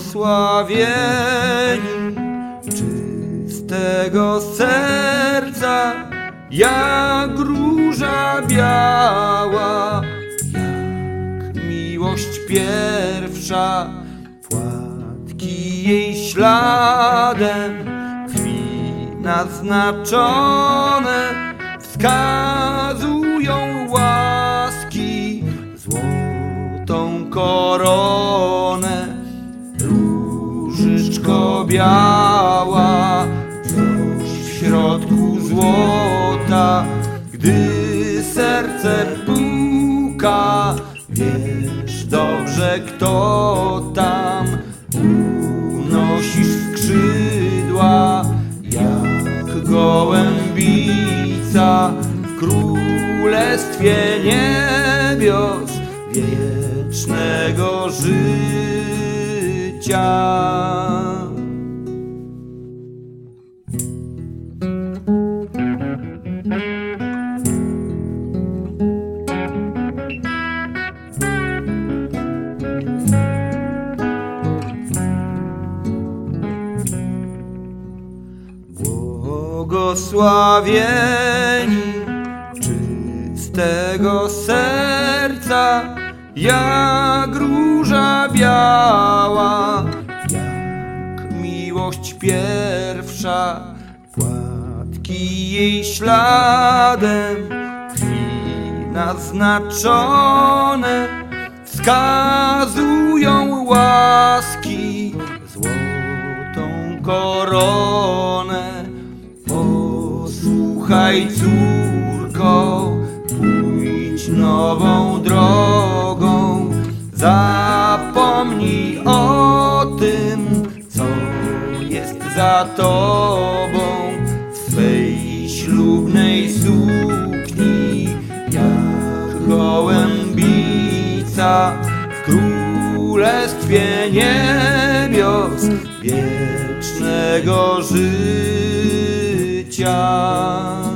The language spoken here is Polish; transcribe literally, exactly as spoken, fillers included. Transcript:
błogosławieni czystego serca, jak róża biała, jak miłość pierwsza. Płatki jej śladem krwi naznaczone wskazują łaski, złotą koronę. Różyczko biała, w środku złota, gdy serce puka, wiesz dobrze, kto tam. Unosisz skrzydła jak gołębica w królestwie niebios wiecznego życia. Błogosławieni czystego serca, jak róża biała, jak miłość pierwsza. Płatki jej śladem krwi naznaczone wskazują łaski, złotą koronę. Posłuchaj, córko, pójdź nową drogą, zapomnij o tym, co jest za tobą. W swej ślubnej sukni, jak gołębica w królestwie niebios wiecznego życia.